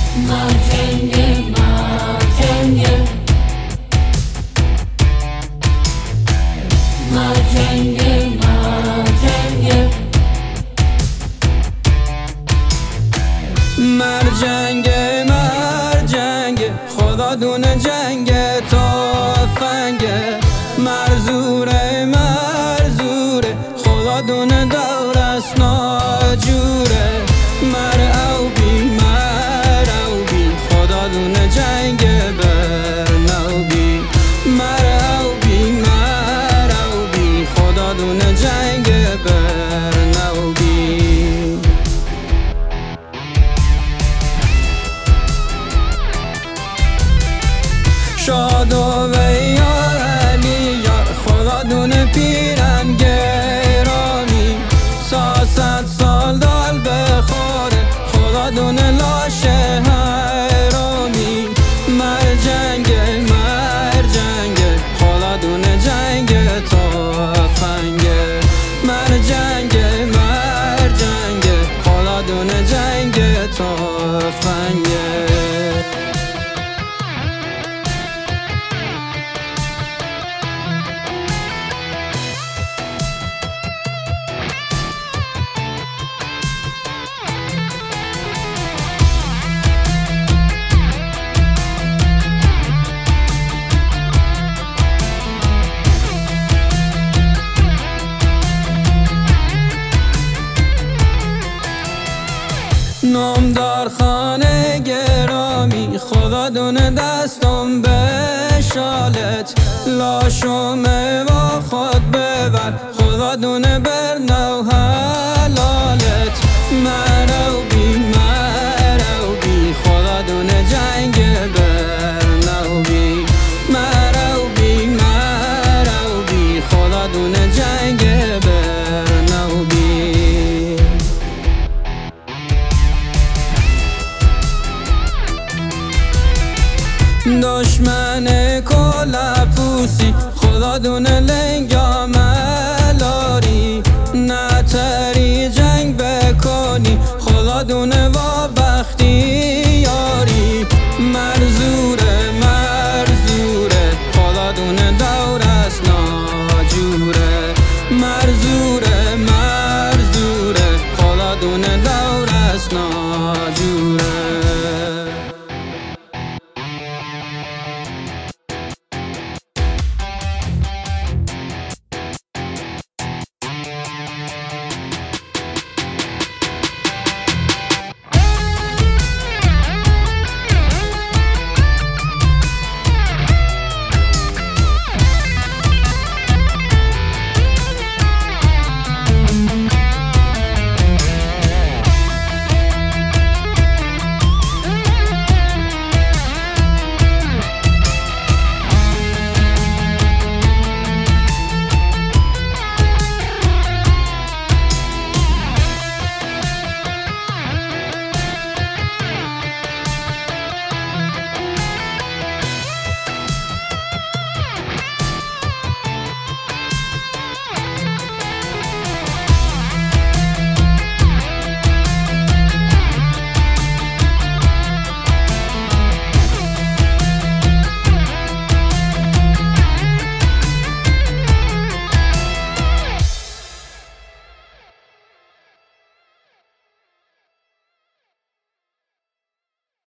مرجنگه مرجنگه مرجنگه مرجنگه مرجنگه مرجنگه خدا دونه جنگه تفنگه مرزوره مرزوره خدا دونه دور است ناجوره مر او بی خدا دونه جنگه بر نو بی مر او بی خدا دونه جنگه بر نو بی شاد و یار علی یار خدا دونه پیرن گرامی 300 سال دال بخوره خدا دونه لاشه حرامی مرجنگه مرجنگه خدا دونه جنگه تفنگه مرجنگه مرجنگه خدا دونه جنگه تفنگه نامدار خانه گرامی خدا دونه دستم به شالت لاشومه و خود ببر خدا دونه بر نو حلالت مرو بی خدا دونه جنگ بر نو بی مرو بی خدا دونه جنگ بر نو بی دشمن کلا پوسی خدا دونه لنگام